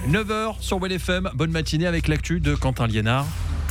9h sur Well FM. Bonne matinée avec l'actu de Quentin Liénard.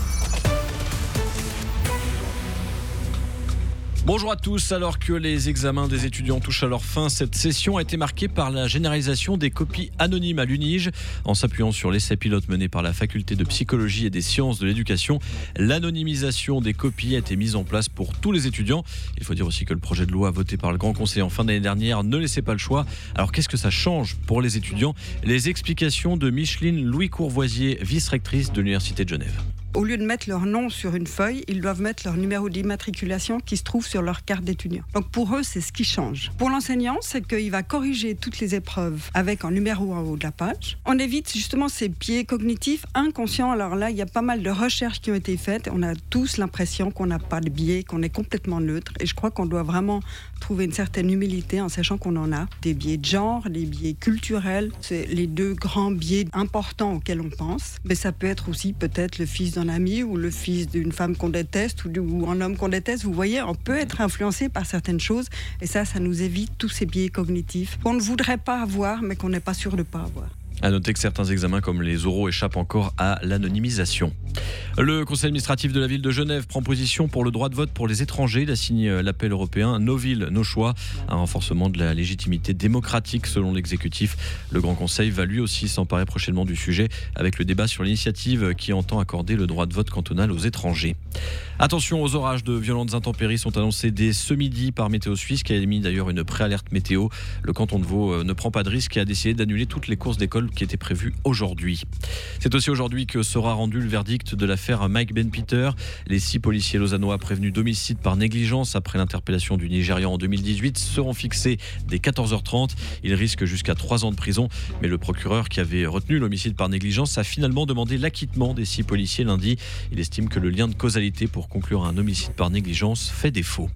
Bonjour à tous. Alors que les examens des étudiants touchent à leur fin, cette session a été marquée par la généralisation des copies anonymes à l'UNIJ. En s'appuyant sur l'essai pilote mené par la faculté de psychologie et des sciences de l'éducation, l'anonymisation des copies a été mise en place pour tous les étudiants. Il faut dire aussi que le projet de loi voté par le Grand Conseil en fin d'année dernière ne laissait pas le choix. Alors qu'est-ce que ça change pour les étudiants ? Les explications de Micheline Louis-Courvoisier, vice-rectrice de l'Université de Genève. Au lieu de mettre leur nom sur une feuille, ils doivent mettre leur numéro d'immatriculation qui se trouve sur leur carte d'étudiant. Donc pour eux, c'est ce qui change. Pour l'enseignant, c'est qu'il va corriger toutes les épreuves avec un numéro en haut de la page. On évite justement ces biais cognitifs inconscients. Alors là, il y a pas mal de recherches qui ont été faites. On a tous l'impression qu'on n'a pas de biais, qu'on est complètement neutre. Et je crois qu'on doit vraiment trouver une certaine humilité en sachant qu'on en a. Des biais de genre, des biais culturels. C'est les deux grands biais importants auxquels on pense. Mais ça peut être aussi peut-être le fils d'un ami ou le fils d'une femme qu'on déteste ou un homme qu'on déteste. Vous voyez, on peut être influencé par certaines choses et ça nous évite tous ces biais cognitifs qu'on ne voudrait pas avoir mais qu'on n'est pas sûr de ne pas avoir. À noter que certains examens comme les oraux échappent encore à l'anonymisation. Le Conseil administratif de la ville de Genève prend position pour le droit de vote pour les étrangers. Il a signé l'appel européen Nos villes, nos choix, un renforcement de la légitimité démocratique selon l'exécutif. Le Grand Conseil va lui aussi s'emparer prochainement du sujet avec le débat sur l'initiative qui entend accorder le droit de vote cantonal aux étrangers. Attention aux orages, de violentes intempéries sont annoncées dès ce midi par Météo Suisse qui a émis d'ailleurs une préalerte météo. Le canton de Vaud ne prend pas de risque et a décidé d'annuler toutes les courses d'école qui étaient prévues aujourd'hui. C'est aussi aujourd'hui que sera rendu le verdict de l'affaire Mike Ben Peter. Les 6 policiers lausannois prévenus d'homicide par négligence après l'interpellation du Nigérian en 2018 seront fixés dès 14h30. Ils risquent jusqu'à 3 ans de prison. Mais le procureur qui avait retenu l'homicide par négligence a finalement demandé l'acquittement des 6 policiers lundi. Il estime que le lien de causalité pour conclure un homicide par négligence fait défaut.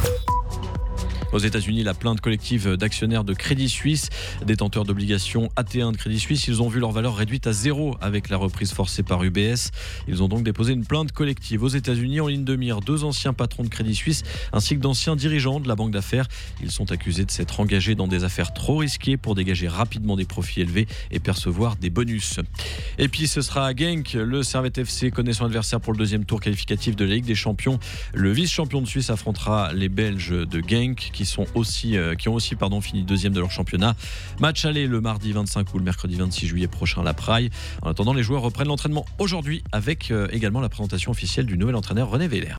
Aux États-Unis, la plainte collective d'actionnaires de Crédit Suisse, détenteurs d'obligations AT1 de Crédit Suisse, ils ont vu leur valeur réduite à 0 avec la reprise forcée par UBS. Ils ont donc déposé une plainte collective aux États-Unis. En ligne de mire, 2 anciens patrons de Crédit Suisse ainsi que d'anciens dirigeants de la banque d'affaires. Ils sont accusés de s'être engagés dans des affaires trop risquées pour dégager rapidement des profits élevés et percevoir des bonus. Et puis ce sera à Genk. Le Servette FC connaît son adversaire pour le deuxième tour qualificatif de la Ligue des Champions. Le vice-champion de Suisse affrontera les Belges de Genk qui ont aussi fini deuxième de leur championnat. Match aller le mardi 25 ou le mercredi 26 juillet prochain à la Praille. En attendant, les joueurs reprennent l'entraînement aujourd'hui avec également la présentation officielle du nouvel entraîneur René Weiler.